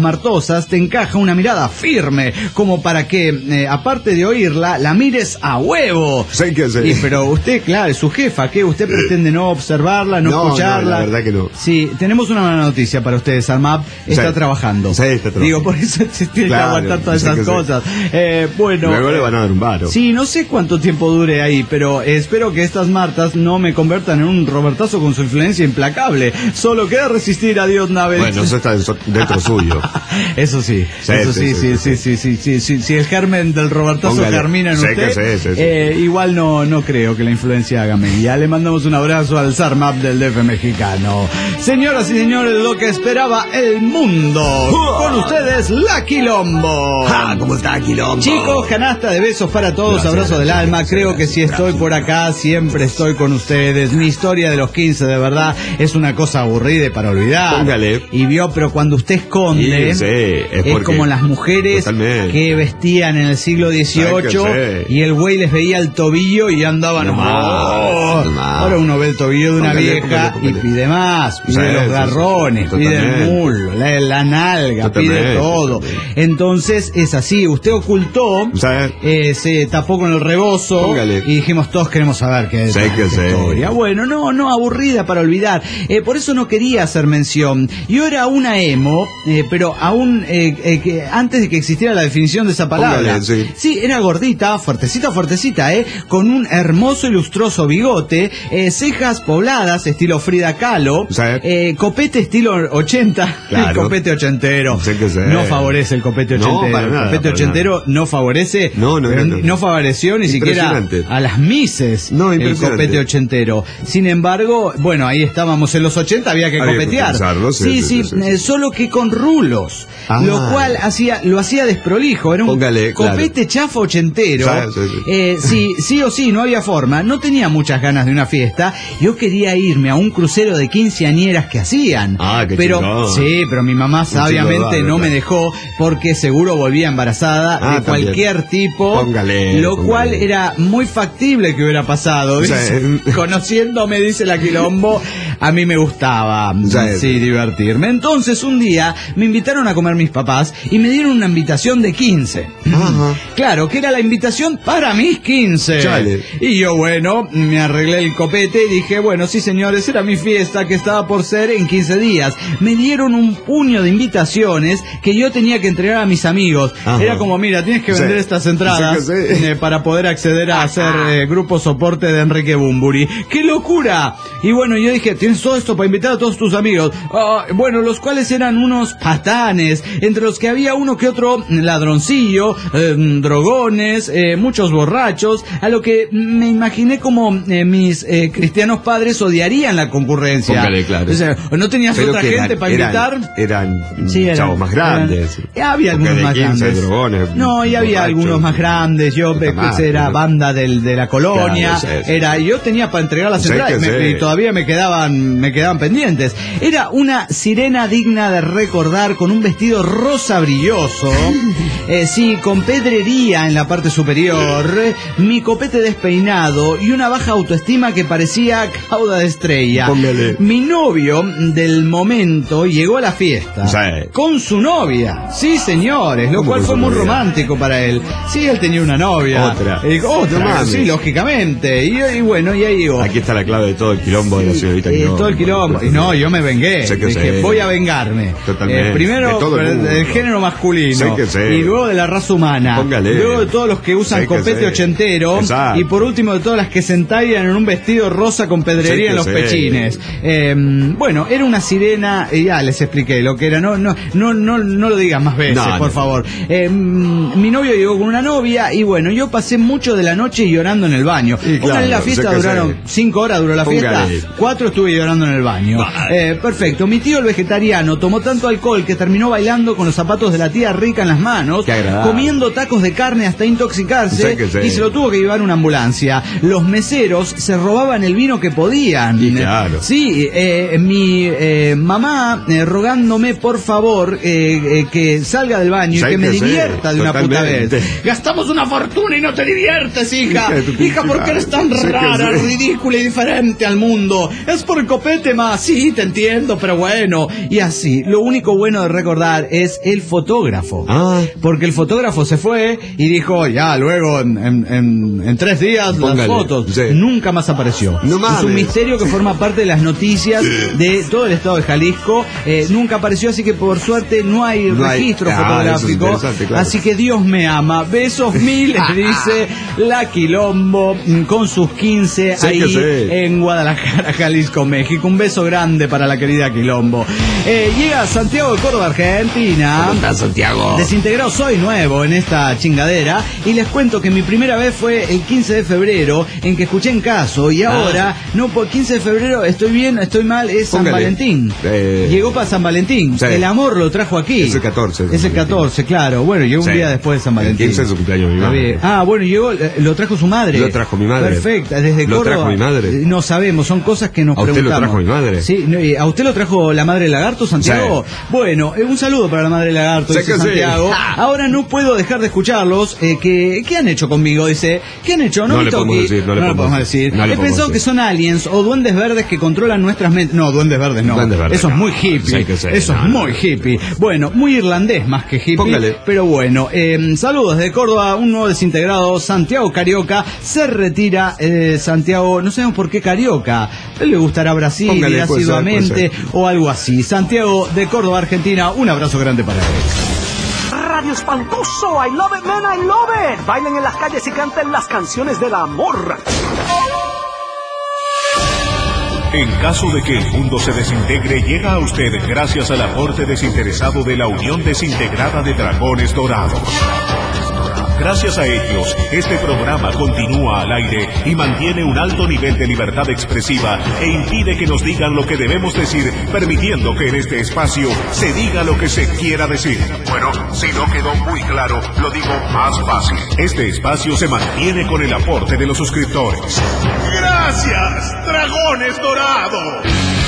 Martosas te encaja una mirada firme, como para que, eh, aparte de oírla, la mires a huevo. Sí, que sí. Y, pero usted, claro, es su jefa, ¿qué? ¿Usted pretende no observarla, no, no escucharla? No, la verdad que no. Sí, tenemos una mala noticia para ustedes. ARMAP está, sí. trabajando. Sí, está trabajando. Digo, por eso tiene claro, que aguantar todas esas cosas. Eh, bueno. Luego le van a dar un varo. Sí, no sé cuánto tiempo dure ahí, pero espero que estas Martas no me conviertan en un Robertazo con su influencia implacable. Solo queda resistir a Dios Naves. Bueno, eso está dentro suyo. Eso sí, sí, eso sí, sí, sí, sí, sí, sí, sí, si el germen del Robertazo Póngale. germina en usted, sí, sí, sí. Eh, igual no, no creo que la influencia haga media. Le mandamos un abrazo al SARMAP del D F mexicano. Señoras y señores, lo que esperaba el mundo. Con ustedes, La Quilombo. Ah, ¿cómo está, Quilombo? Chicos, canasta de besos para todos, gracias, abrazo del alma. Gracias, creo gracias, que si gracias, estoy por acá, siempre estoy con ustedes. Mi historia de los quince, de verdad, es una cosa aburrida para olvidar. Póngale. Y vio, pero cuando usted esconde, sí, sí, es, es como las mujeres totalmente. que vestían en el siglo dieciocho y el güey les veía el tobillo y andaban. No, oh, no, no. Ahora uno ve el tobillo de una póngale, vieja póngale, póngale. y pide más, pide sí, los garrones, totalmente. pide el mulo, la, la nalga, totalmente. pide todo. Entonces es así, usted ocultó, eh, se tapó con el rebozo póngale. y dijimos todos queremos saber qué es sí, esta historia. Bueno, no, no, aburrida para olvidar. Eh, por eso no quería hacer mención. Yo era una emo, eh, pero aún eh, eh, que antes de que existiera la definición de esa palabra. Póngale, sí. sí, era gordita, fuertecita, fuertecita, eh, con un hermoso y lustroso bigote, eh, cejas pobladas, estilo Frida Kahlo, sí. eh, copete estilo ochenta, claro. el copete ochentero. Sí que sí. No favorece el copete ochentero. No, para nada, el copete ochentero nada. no favorece, no, no, no, no. no favoreció ni siquiera a las mises no, el copete ochentero. Sin embargo, bueno, ahí estábamos en los ochenta, había que había copetear. Que sí, sí, sí, sí, sí. Eh, solo que con rulos, ah. lo cual hacía, lo hacía desprolijo, era un Póngale, copete claro. chafa ochentero. Sí, sí, sí. Eh, sí, sí o sí, no había forma, no tenía muchas ganas de una fiesta. Yo quería irme a un crucero de quinceañeras que hacían. Ah, qué pero chingón. sí, pero mi mamá sabiamente no claro. me dejó porque seguro volvía embarazada ah, de cualquier también. tipo. Póngale, lo póngale. cual era muy factible que hubiera pasado. Dice, sí. Conociéndome, dice la Quilombo, a mí me gustaba sí, sí, divertirme. Entonces un día me invitaron a comer mis papás y me dieron una invitación de quince. Ajá. Claro, que era la invitación para mis quince. Chale. Y yo, bueno, me arreglé el copete y dije, bueno, sí señores, era mi fiesta que estaba por ser en quince días. Me dieron un puño de invitaciones que yo tenía que entregar a mis amigos. Ajá. Era como, mira, tienes que vender sí. estas entradas sí sí. Eh, para poder acceder a hacer eh, grupo soporte de Enrique Bunbury. ¡Qué locura! Y bueno, yo dije, tienes todo esto para invitar a todos tus amigos. Uh, bueno, los cuales eran unos patanes, entre los que había uno que otro ladroncillo, eh, drogones, eh, muchos borrachos, a lo que me imaginé como eh, mis eh, cristianos padres odiarían la concurrencia. Póngale, claro. O sea, no tenías pero otra gente eran, para invitar. Eran, eran sí, eran chavos más grandes. Eran, había algunos más quince, grandes. Drogones, no, y había borrachos, algunos más grandes. Yo más, era ¿no? banda del, de la colonia. Claro, sí, sí. Era, yo tenía para entregar las entradas y, me, y todavía me quedaban, me quedaban pendientes. Era una sirena digna de recordar, con un vestido rosa brilloso, eh, sí, con pedrería en la parte superior, mi copete despeinado y una baja autoestima que parecía cauda de estrella. Póngale. Mi novio del momento llegó a la fiesta sí. con su novia. Sí, señores, lo cual fue muy novia? romántico para él. Sí, él tenía una novia. Otra. Eh, otra, no sí, lógicamente. Y, y bueno, y ahí digo. Aquí está la clave de todo el quilombo sí, de la señorita Quilombo. Eh, todo el quilombo. Y no, yo me vengué. Sé que Dije, sé. voy a vengarme. Totalmente. Eh, primero del de género masculino. Sé que sé. Y luego de la raza humana. Póngale. Luego de todos los que usan sé copete que ochentero. Exacto. Y por último de todas las que se entallan en un vestido rosa con pedrería en los sé. pechines. Eh, bueno, era una sirena. Y ya les expliqué lo que era. No, no, no, no, no lo digas más veces, no, por no. favor. Eh, mi novio llegó con una novia y bueno, yo pasé mucho de la noche llorando en el baño. Y claro, una de la fiesta duraron sé. cinco horas duró la Póngale. fiesta, cuatro estuve llorando en el baño. Eh, perfecto. Mi tío el vegetariano tomó tanto alcohol que terminó bailando con los zapatos de la tía rica en las manos, comiendo tacos de carne hasta intoxicarse y se lo tuvo que llevar una ambulancia. Los meseros se robaban el vino que podían. Y claro. Sí, eh, mi eh, mamá eh, rogándome por favor eh, eh, que salga del baño y que me divierta de una puta vez. Gastamos una fortuna y no te diviertes, hija. Hija, ¿por qué eres tan rara, ridícula y diferente al mundo? Es por copete más, sí, te entiendo, pero bueno. Y así, lo único bueno de recordar es el fotógrafo. Ah. Porque el fotógrafo se fue y dijo, ya, luego en, en, en, en tres días Póngale. las fotos. Sí. Nunca más apareció. No es un misterio que forma parte de las noticias de todo el estado de Jalisco. Eh, nunca apareció, así que por suerte no hay no registro hay... fotográfico. Ah, claro. Así que Dios me ama. Besos mil, dice la Quilombo con sus quince sí ahí en Guadalajara, Jalisco, México. Un beso grande para la querida Quilombo. Eh, llega Santiago de Córdoba, Argentina. ¿Cómo estás, Santiago? Desintegrado, soy nuevo en esta chingadera y les cuento que mi primera vez fue el quince de febrero en que escuché En Caso y ahora, ah. no, por quince de febrero estoy bien, estoy mal, es Póngale. San Valentín. Eh... Llegó para San Valentín. Sí. El amor lo trajo aquí. Es el catorce. Es el catorce, claro. Bueno, llegó un sí. día después de San Valentín. El quince es su cumpleaños, mi madre. Ah, bueno, llegó, lo trajo su madre. Lo trajo mi madre. Perfecto, desde lo Córdoba. Lo trajo mi madre. No sabemos, son cosas que nos ¿A preguntamos. usted lo trajo mi madre? Sí, ¿a usted lo trajo la madre Lagarto, Santiago? Sí. Bueno, eh, un saludo para la madre Lagarto, dice Santiago. Sí. Ahora no puedo dejar de escucharlos. Eh, que, ¿Qué han hecho conmigo? Dice, ¿qué han hecho? No, no le podemos aquí? decir, no, no le podemos decir. No He pensado decir. que son aliens o duendes verdes que controlan nuestras mentes. No, duendes verdes no. Duendes verdes, Eso no. es muy hippie. Sí, sí, Eso no, es muy no. hippie. Bueno, muy irlandés más que hippie. Póngale. Pero bueno, eh, saludos desde Córdoba, un nuevo desintegrado, Santiago Carioca, se retira eh, Santiago, no sabemos por qué Carioca, a él le gustará Brasil, Póngale, asiduamente ser, o algo así. Santiago de Córdoba, Argentina, un abrazo grande para él. Radio Espantoso, I love it man, I love it. Bailen en las calles y canten las canciones del amor. En caso de que el mundo se desintegre, llega a usted gracias al aporte desinteresado de la Unión Desintegrada de Dragones Dorados. Gracias a ellos, este programa continúa al aire y mantiene un alto nivel de libertad expresiva e impide que nos digan lo que debemos decir, permitiendo que en este espacio se diga lo que se quiera decir. Bueno, si no quedó muy claro, lo digo más fácil. Este espacio se mantiene con el aporte de los suscriptores. ¡Gracias, Dragones Dorados!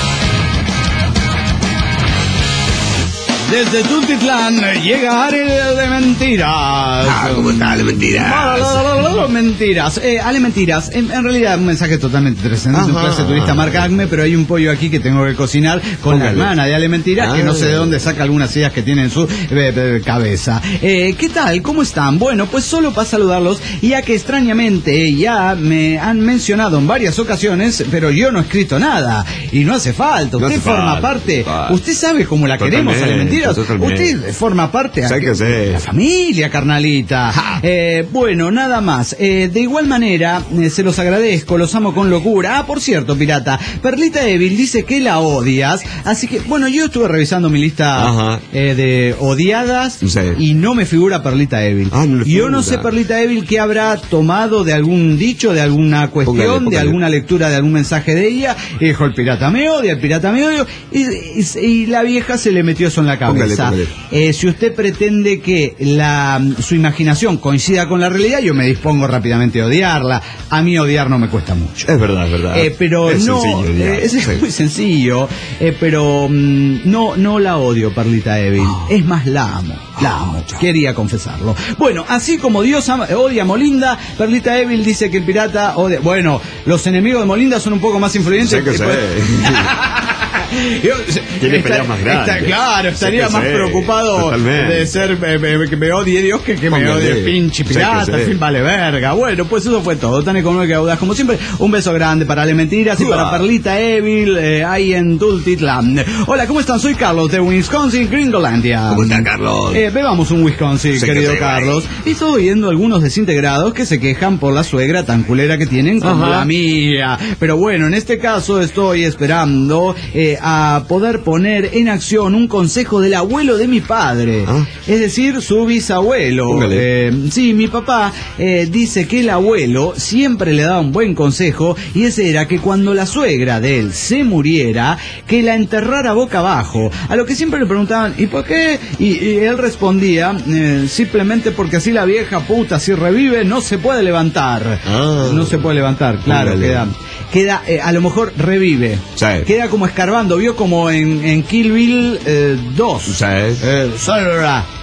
Desde Tultitlán llega Ariel de Mentiras. Ah, ¿cómo está Ale Mentiras? Mentiras. Eh, Ale Mentiras, en, en realidad un mensaje totalmente trascendente. Un clase turista marca Acme, pero hay un pollo aquí que tengo que cocinar con Póngale. la hermana de Ale Mentiras, ah, que no sé de dónde saca algunas ideas que tiene en su eh, eh, cabeza. Eh, ¿Qué tal? ¿Cómo están? Bueno, pues solo para saludarlos, ya que extrañamente ya me han mencionado en varias ocasiones, pero yo no he escrito nada. Y no hace falta. Usted no forma falta, parte. Falta. Usted sabe cómo la Totalmente. queremos, Ale Mentiras. Usted forma parte de la familia, carnalita. Eh, bueno, nada más. Eh, de igual manera, eh, se los agradezco, los amo con locura. Ah, por cierto, pirata, Perlita Evil dice que la odias. Así que, bueno, yo estuve revisando mi lista eh, de odiadas sí. y no me figura Perlita Evil. Ah, no yo no sé, Perlita Evil, qué habrá tomado de algún dicho, de alguna cuestión, póngale, póngale. de alguna lectura, de algún mensaje de ella. Y dijo, el pirata me odia, el pirata me odia. Y, y, y la vieja se le metió eso en la cabeza. Póngale, póngale. Eh, si usted pretende que la, su imaginación coincida con la realidad, yo me dispongo rápidamente a odiarla. A mí odiar no me cuesta mucho. Es verdad, es verdad. Eh, pero es no, sencillo, eh, es sí. muy sencillo. Eh, pero mm, no, no la odio, Perlita Evil. Oh. Es más, la amo. La amo. Oh, Quería confesarlo. Bueno, así como Dios ama, odia a Molinda, Perlita Evil dice que el pirata odia. Bueno, los enemigos de Molinda son un poco más influyentes. Sé que sé. Yo, Tiene esta, peleas más grandes. Esta, claro, estaría más sé, preocupado totalmente. de ser eh, que me odie Dios que que me odie el pinche pirata, en fin, vale verga. Bueno, pues eso fue todo, tan económico y audaz como siempre. Un beso grande para Ale Mentiras y para Perlita Evil, eh, ahí en Tultitlán. Hola, ¿cómo están? Soy Carlos de Wisconsin, Gringolandia. ¿Cómo está, Carlos? Eh, bebamos un Wisconsin, sé querido Carlos. Y estoy oyendo algunos desintegrados que se quejan por la suegra tan culera que tienen como Ajá. la mía. Pero bueno, en este caso estoy esperando eh, a poder poner en acción un consejo del abuelo de mi padre, ¿Ah? es decir, su bisabuelo. Eh, sí, mi papá eh, dice que el abuelo siempre le daba un buen consejo, y ese era que cuando la suegra de él se muriera, que la enterrara boca abajo. A lo que siempre le preguntaban, ¿y por qué? Y, y él respondía, eh, simplemente porque así la vieja puta, si revive, no se puede levantar. Ah. No se puede levantar, claro, Póngale. queda... queda eh, a lo mejor revive. Sí. Queda como escarbando, vio como en, en Kill Bill eh, dos. Sí. Eh,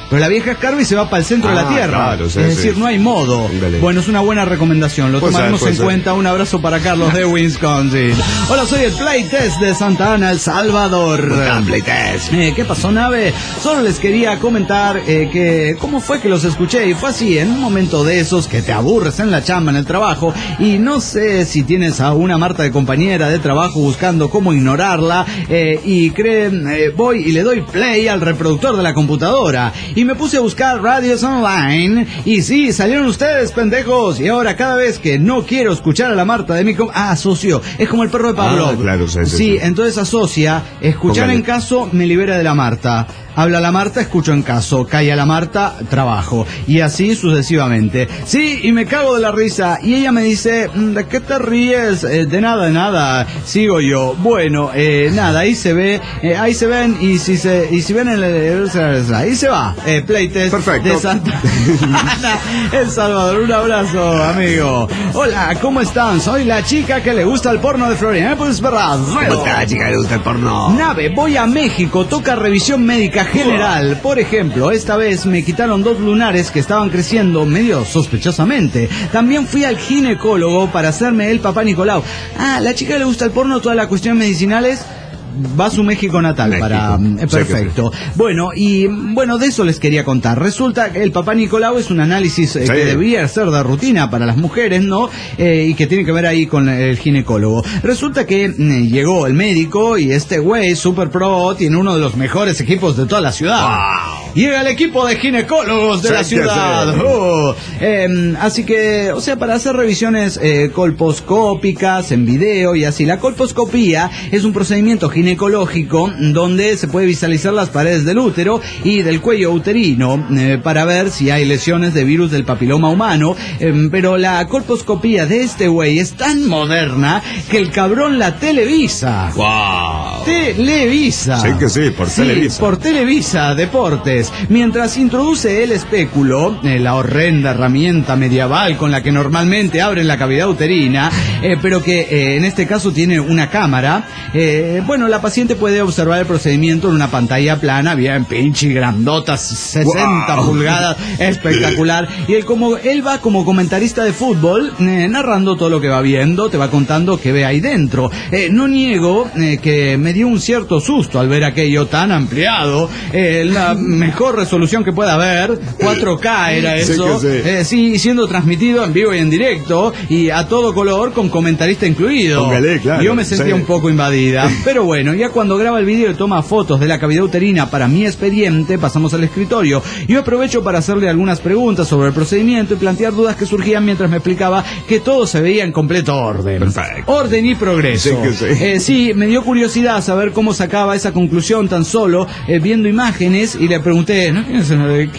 pero la vieja escarba y se va para el centro ah, de la Tierra. Claro, sí, es decir, sí. no hay modo. Dale. Bueno, es una buena recomendación. Lo tomaremos en ser. cuenta. Un abrazo para Carlos de Wisconsin. Hola, soy el Playtest de Santa Ana, El Salvador. Playtest. Eh, ¿Qué pasó, nave? Solo les quería comentar eh, que cómo fue que los escuché. Y fue así, en un momento de esos que te aburres en la chamba, en el trabajo, y no sé si tienes a una Marta de compañera de trabajo buscando cómo ignorarla, eh, y creen, eh, voy y le doy play al reproductor de la computadora. Y me puse a buscar radios online, y sí, salieron ustedes, pendejos. Y ahora cada vez que no quiero escuchar a la Marta de mi... Com- ah, asocio. Es como el perro de Pablo. Ah, claro, sí, sí, sí, sí. entonces asocia. Escuchar Póngale. En caso me libera de la Marta. Habla la Marta, escucho en caso. Calla la Marta, trabajo. Y así sucesivamente. Sí, y me cago de la risa. Y ella me dice, ¿de qué te ríes? Eh, de nada, de nada. Sigo yo. Bueno, eh, nada, ahí se ve. Eh, ahí se ven. Y si se y si ven el... Ahí se va. Eh, Playtest. Perfecto. De Santa Ana, El Salvador. Un abrazo, amigo. Hola, ¿cómo están? Soy la chica que le gusta el porno de Florida. ¿Me puedes esperar? ¿Cómo está la chica que le gusta el porno? Nave, voy a México. Toca revisión médica general. Por ejemplo, esta vez me quitaron dos lunares que estaban creciendo medio sospechosamente. También fui al ginecólogo para hacerme el papá Nicolau. Ah, la chica le gusta el porno, todas las cuestiones medicinales. Va a su México natal. México. Para eh, perfecto. Sí, sí. Bueno, y bueno, de eso les quería contar. Resulta que el papá Nicolau es un análisis eh, sí. que debería ser de rutina para las mujeres, ¿no? Eh, y que tiene que ver ahí con el ginecólogo. Resulta que eh, llegó el médico y este güey, super pro, tiene uno de los mejores equipos de toda la ciudad. Wow. Llega el equipo de ginecólogos de sí, la ciudad. Sí. Oh. Eh, así que, o sea, para hacer revisiones eh, colposcópicas en video y así. La colposcopía es un procedimiento ginecológico ginecológico donde se puede visualizar las paredes del útero y del cuello uterino eh, para ver si hay lesiones de virus del papiloma humano, eh, pero la colposcopía de este güey es tan moderna que el cabrón la televisa. ¡Wow! Televisa. Sí que sí, por sí, Televisa. Por Televisa Deportes. Mientras introduce el espéculo, eh, la horrenda herramienta medieval con la que normalmente abren la cavidad uterina, eh, pero que eh, en este caso tiene una cámara, eh, bueno, la paciente puede observar el procedimiento en una pantalla plana, bien pinche grandota, sesenta wow. pulgadas, espectacular. Y él como él va como comentarista de fútbol, eh, narrando todo lo que va viendo, te va contando qué ve ahí dentro. Eh, no niego eh, que me dio un cierto susto al ver aquello tan ampliado, eh, la mejor resolución que pueda haber, cuatro K era eso, sí, sí. Eh, sí, siendo transmitido en vivo y en directo y a todo color con comentarista incluido. Póngale, claro, yo me sentía sí. un poco invadida, pero bueno, ya cuando graba el video y toma fotos de la cavidad uterina para mi expediente, pasamos al escritorio. Yo aprovecho para hacerle algunas preguntas sobre el procedimiento y plantear dudas que surgían mientras me explicaba que todo se veía en completo orden. Perfecto. Orden y progreso. Sí, que sí. Eh, sí, me dio curiosidad saber cómo sacaba esa conclusión tan solo eh, viendo imágenes y le pregunté, ¿no quieres,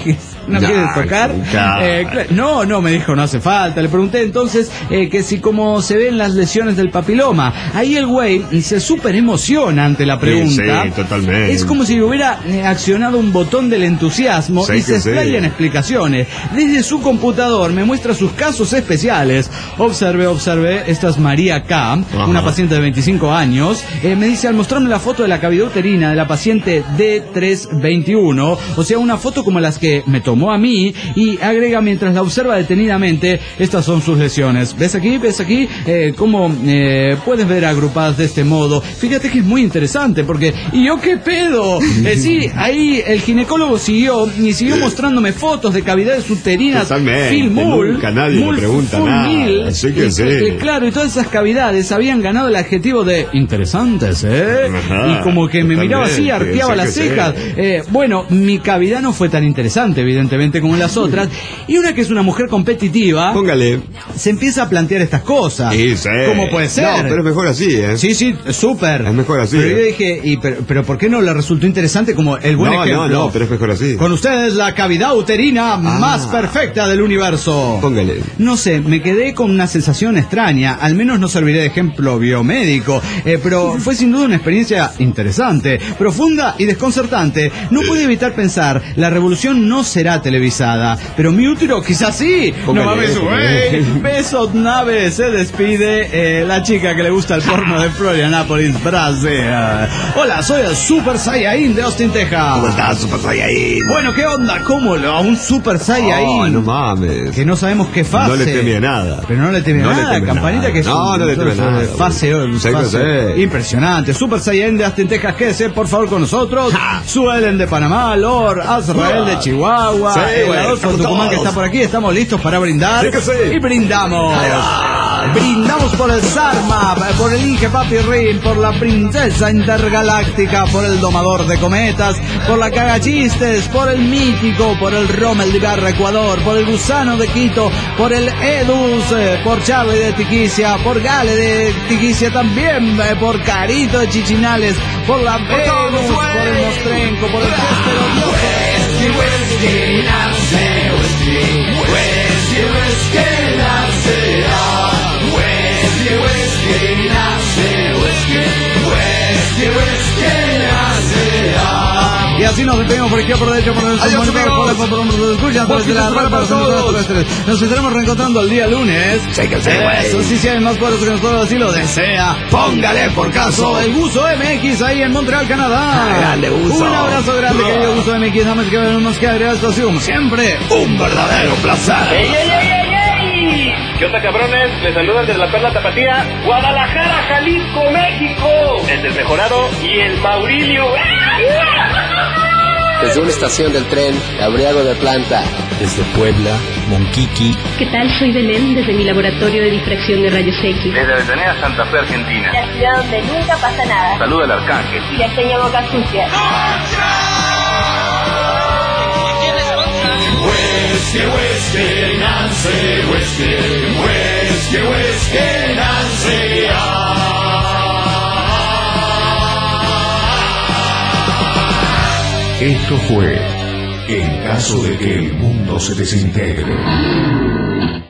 ¿no quieres tocar? Eh, no, no, me dijo, no hace falta. Le pregunté entonces eh, que si como se ven las lesiones del papiloma. Ahí el güey se súper emociona ante la pregunta. Sí, sí, totalmente. Es como si hubiera eh, accionado un botón del entusiasmo sí, y se explaya sí. en explicaciones. Desde su computador me muestra sus casos especiales. Observe, observe, esta es María K, ajá. una paciente de veinticinco años. Eh, me dice, al mostrarme la foto de la cavidad uterina de la paciente D trescientos veintiuno, o sea, una foto como las que me tomó a mí, y agrega mientras la observa detenidamente, estas son sus lesiones. ¿Ves aquí? ¿Ves aquí? Eh, ¿Cómo eh, puedes ver agrupadas de este modo? Fíjate que es muy interesante porque, ¿y yo qué pedo? Eh, sí, ahí el ginecólogo siguió y siguió mostrándome fotos de cavidades uterinas. Filmul. Nunca nadie me pregunta nada. Sí que y, sí. y, claro, y todas esas cavidades habían ganado el adjetivo de interesantes, ¿eh? Ajá, y como que me miraba así, arqueaba las cejas. Sí. Eh, bueno, mi cavidad no fue tan interesante, evidentemente, como las otras. Y una que es una mujer competitiva, póngale, se empieza a plantear estas cosas. Sí, sí. ¿Cómo puede ser? No, pero es mejor así, ¿eh? Sí, sí, súper. Es mejor así. Pero yo dije, y, pero, pero ¿por qué no le resultó interesante como el buen no, ejemplo? No, no, pero es mejor así. Con ustedes la cavidad uterina ah. más perfecta del universo. Póngale. No sé, me quedé con una sensación extraña. Al menos no serviré de ejemplo biomédico. Eh, pero fue sin duda una experiencia interesante, profunda y desconcertante. No pude evitar pensar pensar, la revolución no será televisada, pero mi útero quizás sí. Póngale, no mames, güey. Besos, nave, se despide eh, la chica que le gusta el porno de Florianópolis, Brasil. Hola, soy el Super Saiyajin de Austin, Texas. ¿Cómo estás, Super Saiyajin? Bueno, ¿qué onda? ¿Cómo lo? Un Super Saiyajin. Oh, no mames. Que no sabemos qué fase. No le temía nada. Pero no le temía no nada. Le temía Campanita nada. que es No, un, no le temía nada. Fase, fase, fase impresionante. Super Saiyajin de Austin, Texas, quédese por favor con nosotros. Suelen de Panamá, Lord, Azrael de Chihuahua, sí, el bueno, Adolfo de Tucumán que está por aquí. Estamos listos para brindar. Sí que sí. Y brindamos. Brindamos por el Sarma, por el Inge Papi Rin, por la princesa intergaláctica, por el domador de cometas, por la cagachistes, por el mítico, por el Rommel de Ibarra, Ecuador, por el gusano de Quito, por el Edus, eh, por Charlie de Tiquicia, por Gale de Tiquicia también, eh, por Carito de Chichinales, por la Venus, por el Mostrenco, por el Y así nos despedimos por izquierda, por derecha, por el Adiós, monitor, por la por por nos escuchan, por el la radio, para todos. Nos estaremos reencontrando el día lunes. Sí que sí, güey. Eso sí, si hay más cuadros que nosotros así lo desea. Póngale por caso. El Guso M X ahí en Montreal, Canadá. Ah, grande Guso. Un abrazo grande, querido Guso M X. Nada más que nos queda agregar esto así como siempre. Un verdadero placer. ¡Ey, ey, ey, ey, ey! ¿Qué onda, cabrones? Les saludan desde la Perla Tapatía, Guadalajara, Jalisco, México. El Desmejorado y el Maurilio. Desde una estación del tren, Abriago de Planta. Desde Puebla, Monquiqui. ¿Qué tal? Soy Belén, desde mi laboratorio de difracción de rayos X. Desde Avellaneda, Santa Fe, Argentina. La ciudad donde nunca pasa nada. Saluda al Arcángel. Y la seña Boca Sucia. Whisky, whisky, Nancy, whisky, whisky, whisky, Nancy. Esto fue En caso de que el mundo se desintegre.